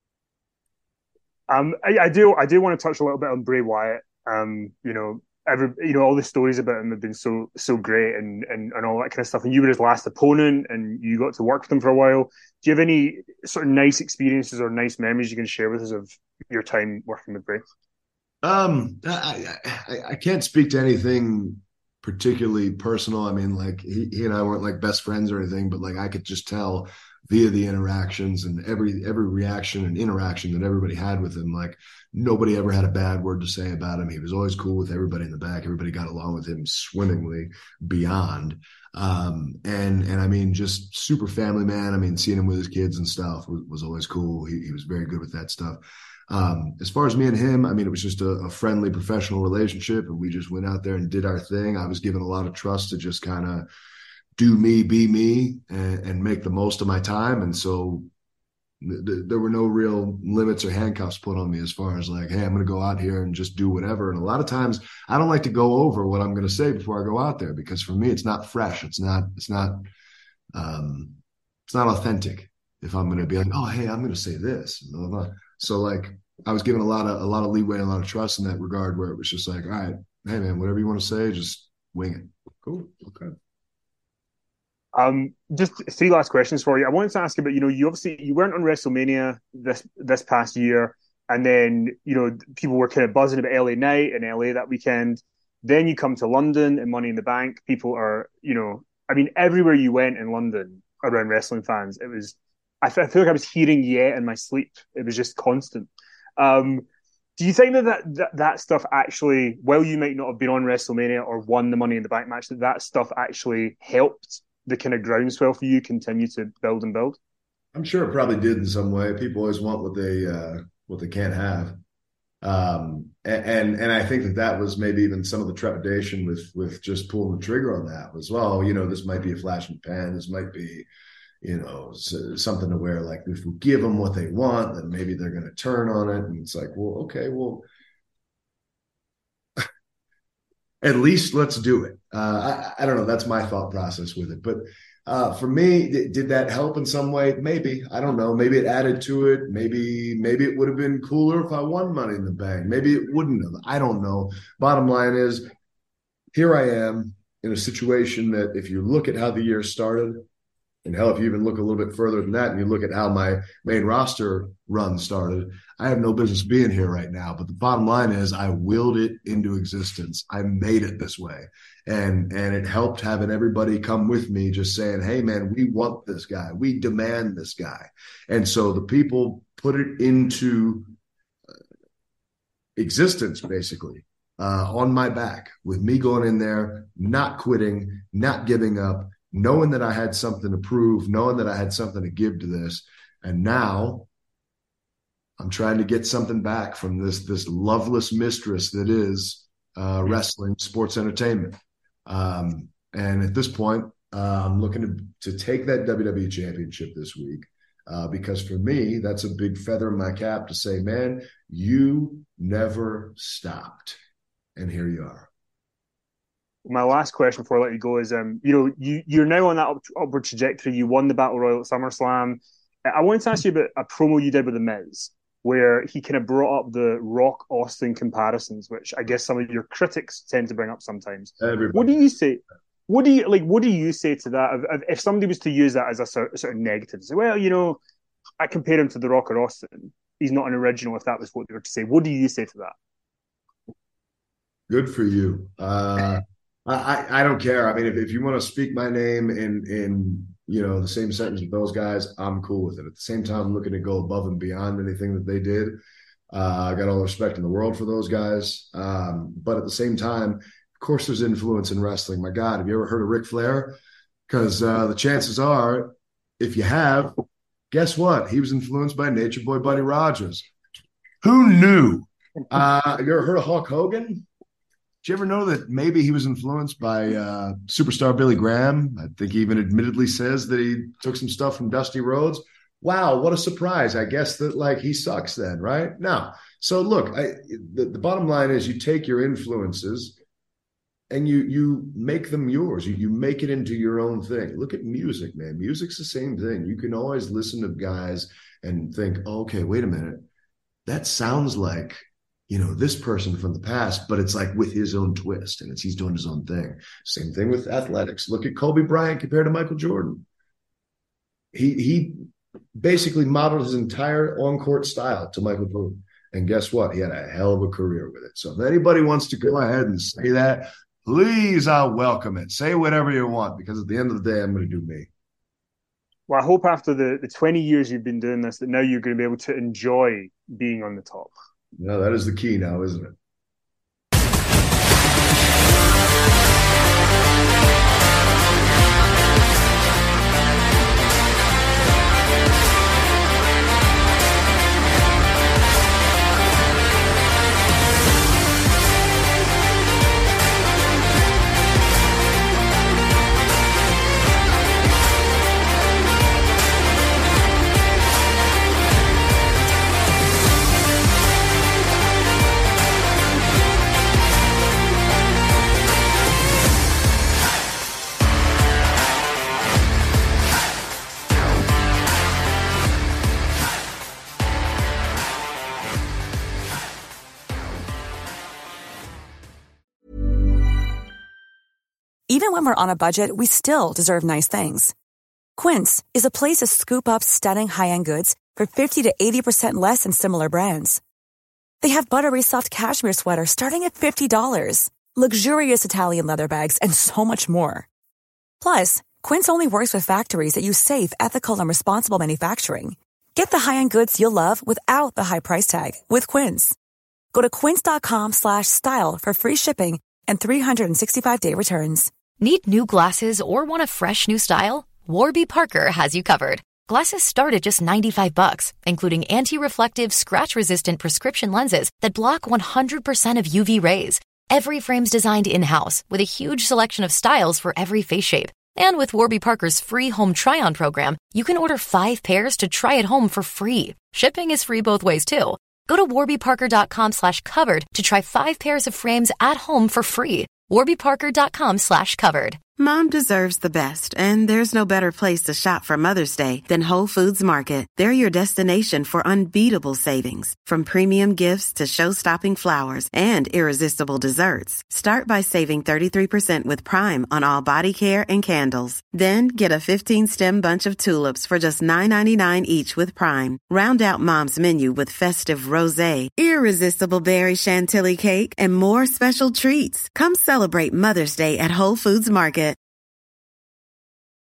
Um, I, I do I do want to touch a little bit on Bray Wyatt. Um, you know, every you know all the stories about him have been so so great and and and all that kind of stuff. And you were his last opponent, and you got to work with him for a while. Do you have any sort of nice experiences or nice memories you can share with us of your time working with Bray? Um, I I, I can't speak to anything particularly personal. I mean, like he, he and I weren't like best friends or anything, but like I could just tell via the interactions and every every reaction and interaction that everybody had with him, like nobody ever had a bad word to say about him. He was always cool with everybody in the back. Everybody got along with him swimmingly beyond. Um, and and I mean, just super family man. I mean, seeing him with his kids and stuff was, was always cool. He, he was very good with that stuff. Um, as far as me and him, I mean, it was just a, a friendly professional relationship, and we just went out there and did our thing. I was given a lot of trust to just kind of do me, be me, and, and make the most of my time. And so th- there were no real limits or handcuffs put on me as far as like, hey, I'm going to go out here and just do whatever. And a lot of times I don't like to go over what I'm going to say before I go out there, because for me, it's not fresh. It's not, it's not, um, it's not authentic. If I'm going to be like, oh, hey, I'm going to say this. Blah, blah, blah. So like I was given a lot of, a lot of leeway and a lot of trust in that regard, where it was just like, all right, hey man, whatever you want to say, just wing it. Cool. Okay. Um, just three last questions for you. I wanted to ask about, you know, you obviously you weren't on WrestleMania this this past year, and then you know people were kind of buzzing about L A Knight in L A that weekend. Then you come to London and Money in the Bank. People are, you know, I mean, everywhere you went in London around wrestling fans, it was. I feel like I was hearing "yeah" in my sleep. It was just constant. Um, do you think that that, that that stuff actually, while you might not have been on WrestleMania or won the Money in the Bank match, that that stuff actually helped the kind of groundswell for you continue to build and build? I'm sure it probably did in some way. People always want what they uh, what they can't have, um, and, and and I think that that was maybe even some of the trepidation with with just pulling the trigger on that was, well, you know, this might be a flash in the pan. This might be, you know, something to where like if we give them what they want, then maybe they're going to turn on it. And it's like, well, okay, well, at least let's do it. Uh, I, I don't know. That's my thought process with it. But uh, for me, th- did that help in some way? Maybe. I don't know. Maybe it added to it. Maybe maybe it would have been cooler if I won Money in the Bank. Maybe it wouldn't have. I don't know. Bottom line is, here I am in a situation that if you look at how the year started, and hell, if you even look a little bit further than that and you look at how my main roster run started, I have no business being here right now. But the bottom line is I willed it into existence. I made it this way. And, and it helped having everybody come with me just saying, hey, man, we want this guy. We demand this guy. And so the people put it into existence, basically, uh, on my back with me going in there, not quitting, not giving up, knowing that I had something to prove, knowing that I had something to give to this. And now I'm trying to get something back from this, this loveless mistress that is uh, wrestling, sports entertainment. Um, and at this point, uh, I'm looking to, to take that W W E championship this week uh, because for me, that's a big feather in my cap to say, man, you never stopped. And here you are. My last question before I let you go is, um, you know, you, you're now on that up, upward trajectory. You won the Battle Royal at SummerSlam. I wanted to ask you about a promo you did with The Miz, where he kind of brought up the Rock Austin comparisons, which I guess some of your critics tend to bring up sometimes. Everybody. What do you say? What do you like? What do you say to that? If, if somebody was to use that as a sort, sort of negative, say, well, you know, I compare him to the Rock or Austin. He's not an original. If that was what they were to say, what do you say to that? Good for you. Uh, I, I don't care. I mean, if, if you want to speak my name in, in, you know, the same sentence with those guys, I'm cool with it. At the same time, I'm looking to go above and beyond anything that they did. Uh, I got all the respect in the world for those guys. Um, but at the same time, of course, there's influence in wrestling. My God, have you ever heard of Ric Flair? Because uh, the chances are, if you have, guess what? He was influenced by Nature Boy Buddy Rogers. Who knew? Uh, you ever heard of Hulk Hogan? Did you ever know that maybe he was influenced by uh, superstar Billy Graham? I think he even admittedly says that he took some stuff from Dusty Rhodes. Wow, what a surprise. I guess that, like, he sucks then, right? No. So, look, I, the, the bottom line is you take your influences and you you make them yours. You, you make it into your own thing. Look at music, man. Music's the same thing. You can always listen to guys and think, oh, okay, wait a minute. That sounds like, you know, this person from the past, but it's like with his own twist and it's, he's doing his own thing. Same thing with athletics. Look at Kobe Bryant compared to Michael Jordan. He, he basically modeled his entire on-court style to Michael Jordan. And guess what? He had a hell of a career with it. So if anybody wants to go ahead and say that, please, I'll welcome it. Say whatever you want, because at the end of the day, I'm going to do me. Well, I hope after the, the twenty years you've been doing this, that now you're going to be able to enjoy being on the top. No, that is the key now, isn't it? Even when we're on a budget, we still deserve nice things. Quince is a place to scoop up stunning high-end goods for fifty to eighty percent less than similar brands. They have buttery soft cashmere sweaters starting at fifty dollars, luxurious Italian leather bags, and so much more. Plus, Quince only works with factories that use safe, ethical, and responsible manufacturing. Get the high-end goods you'll love without the high price tag with Quince. Go to quince.com slash style for free shipping and three sixty-five day returns. Need new glasses or want a fresh new style? Warby Parker has you covered. Glasses start at just ninety-five bucks, including anti-reflective, scratch-resistant prescription lenses that block one hundred percent of U V rays. Every frame's designed in-house with a huge selection of styles for every face shape. And with Warby Parker's free home try-on program, you can order five pairs to try at home for free. Shipping is free both ways, too. Go to warbyparker.com slash covered to try five pairs of frames at home for free. warbyparker.com slash covered. Mom deserves the best, and there's no better place to shop for Mother's Day than Whole Foods Market. They're your destination for unbeatable savings, from premium gifts to show-stopping flowers and irresistible desserts. Start by saving thirty-three percent with Prime on all body care and candles. Then get a fifteen-stem bunch of tulips for just nine ninety-nine each with Prime. Round out Mom's menu with festive rosé, irresistible berry chantilly cake, and more special treats. Come celebrate Mother's Day at Whole Foods Market.